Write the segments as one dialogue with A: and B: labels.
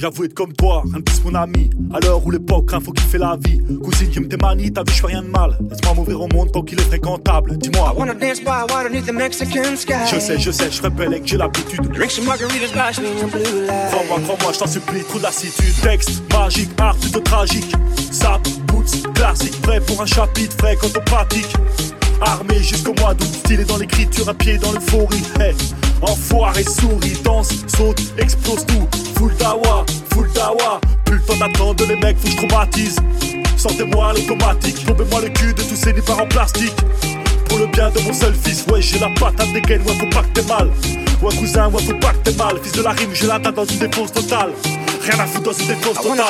A: J'avoue être comme toi, rien de plus mon ami. À l'heure où l'époque craint, faut kiffer la vie. Cousine, j'aime tes manies, t'as vu, j'fais rien de mal. Laisse-moi m'ouvrir au monde tant qu'il est fréquentable. Dis-moi.
B: I wanna dance by water beneath the Mexican sky.
A: Je sais, je rebelle et que j'ai l'habitude.
B: Drink some margaritas, bash me in blue light.
A: Crois-moi, je t'en supplie, trop de lassitude. Texte, magique, art plutôt tragique. Sap, boots, classique, prêt pour un chapitre, frais quand on pratique. Armé jusqu'au mois d'août, stylé dans l'écriture, à pied dans l'euphorie. Hey, enfoiré, souris, danse, saute, explose tout. Full dawa. Plus le temps d'attendre, les mecs, faut que je traumatise. Sortez-moi l'automatique, tombez-moi le cul de tous ces nippes en plastique. Pour le bien de mon seul fils, ouais, j'ai la patate des gaines, ouais, faut pas que t'aies mal. Ouais, cousin, ouais, faut pas que t'aies mal. Fils de la rime, j'ai la tête dans une défense totale. Rien à foutre dans une défense totale.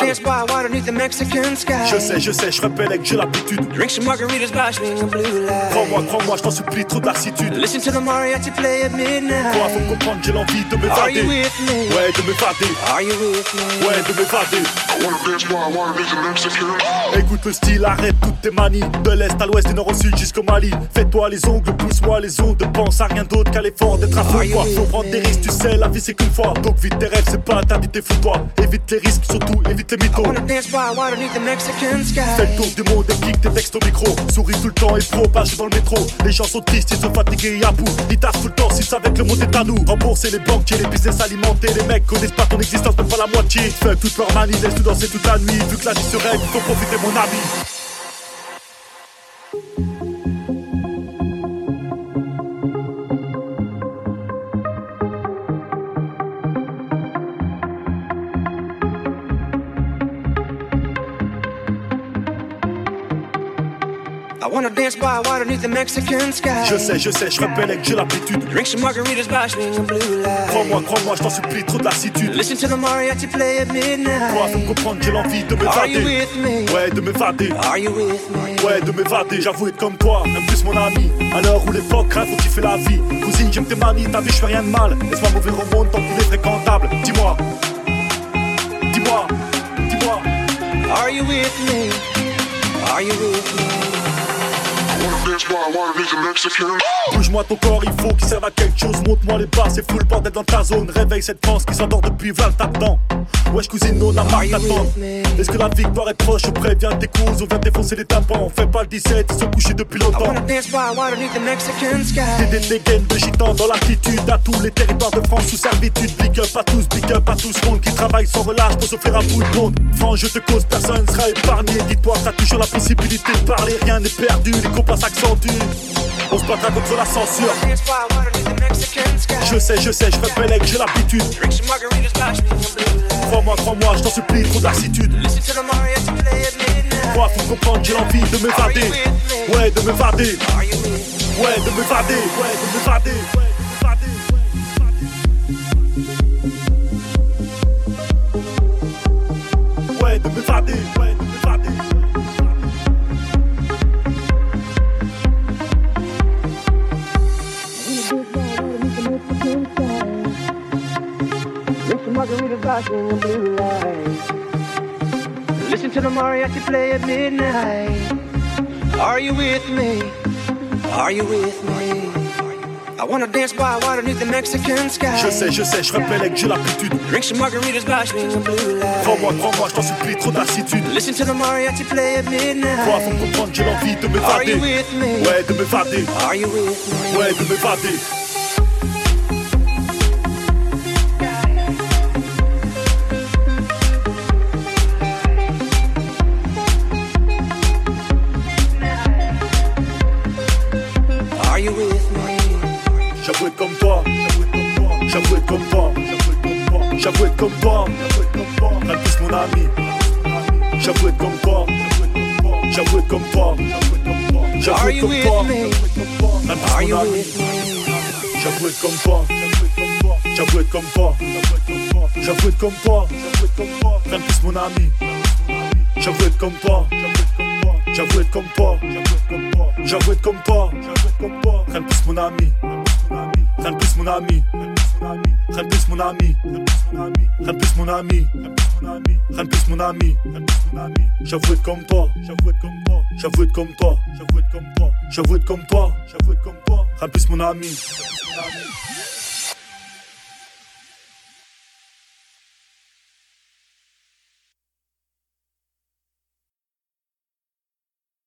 A: Je sais, je rebelle et que j'ai l'habitude.
B: Drink some margaritas, bash me in blue light.
A: Crois-moi, je t'en supplie, trop de lassitude.
B: Listen to the mariachi play at midnight.
A: Toi, faut comprendre, j'ai l'envie de m'évader.
B: Are you with me?
A: Ouais, de m'évader.
B: Are you with me?
A: Ouais, de m'évader.
C: I wanna dance by water beneath the Mexican.
A: Écoute le style, arrête toutes tes manies. De l'est à l'ouest, du nord au sud jusqu'au Mali. Fais-toi les ongles, pousse-moi les ondes. Pense à rien d'autre qu'à l'effort d'être à fond. Faut prendre des risques, tu sais, la vie c'est qu'une fois. Donc vite tes rêves, c'est pas interdit, t'es fous-toi. Évite les risques, surtout évite les mythos. Fais le tour du monde et kick tes textes au micro. Souris tout le temps et propage dans le métro. Les gens sont tristes, ils sont fatigués et à bout. Ils taffent tout le temps, s'ils savaient que le monde est à nous. Rembourser les banquiers, les business alimentés. Les mecs connaissent pas ton existence, même pas la moitié. Fais toute leur manie, laisse tout danser toute la nuit. Vu que la vie se règle, faut profiter mon ami.
B: I wanna dance by water beneath the Mexican sky.
A: Je sais, je rebelle et que j'ai l'habitude.
B: Drink some margaritas, bash me in blue light.
A: Crois-moi, je t'en supplie, trop de lassitude.
B: Listen to the mariachi play at midnight.
A: Toi, faut comprendre, j'ai l'envie de m'évader.
B: Are you with me?
A: Ouais, de m'évader.
B: Are you with me?
A: Ouais, de m'évader, j'avoue être comme toi, même plus mon ami. À l'heure où l'époque craint, faut kiffer la vie. Cousine, j'aime tes manies, t'as vu, j'fais rien de mal. Laisse-moi m'ouvrir au monde tant qu'il est fréquentable. Dis-moi.
B: Are you with me? Are you with me?
A: Bouge-moi ton corps, il faut qu'il serve à quelque chose. Monte-moi les bas, c'est fou le bordel dans ta zone. Réveille cette France qui s'endort depuis 20 ans. Wesh cousine, on a marre d'attendre. Est-ce que la victoire est proche? Préviens tes causes, on vient défoncer les tapants. Fais pas le 17, ils sont couchés depuis longtemps. Des gaines de gitans dans l'attitude. À tous les territoires de France sous servitude. Big up à tous, monde qui travaille sans relâche pour s'offrir un bout de monde. France, je te cause, personne ne sera épargné. Dis-toi, t'as toujours la possibilité de parler. Rien n'est perdu, les combats s'accentuent. On se battra contre la censure. Je sais, je rebelle et que j'ai l'habitude. Crois-moi, je t'en supplie, trop de lassitude. Moi, faut comprendre, j'ai l'envie de m'évader. Ouais, de m'évader. Ouais, de m'évader. Ouais, de m'évader. Ouais, de m'évader. Ouais, de m'évader.
B: Margarita bashing in blue light. Listen to the mariachi play at midnight. Are you with me? Are you with me? I wanna dance by water beneath the Mexican sky.
A: Je sais, je rebelle et que j'ai l'habitude.
B: Drink some margaritas, bash me in blue light.
A: Crois-moi, je t'en supplie, trop de lassitude.
B: Listen to the mariachi play at midnight.
A: Toi, faut comprendre, j'ai l'envie de m'évader.
B: Are you with me?
A: Ouais, de m'évader.
B: Are you with me?
A: Ouais, de m'évader. J'avoue être comme toi, j'avoue être comme toi, j'avoue être comme toi, rien de plus mon ami. J'avoue être comme toi, j'avoue être comme toi, j'avoue être comme toi, rien de plus mon ami. J'avoue être comme toi, j'avoue être comme toi, j'avoue être comme toi, rien de plus mon ami. J'avoue être comme toi, j'avoue être comme toi, j'avoue être comme toi, rien de plus mon ami. Rien de plus mon ami, rien de plus mon ami, rien de plus mon ami, rien de plus mon ami. J'avoue être comme toi, j'avoue être comme toi, j'avoue être comme toi, j'avoue être comme toi, j'avoue être comme toi, j'avoue être comme toi, rien de plus mon ami.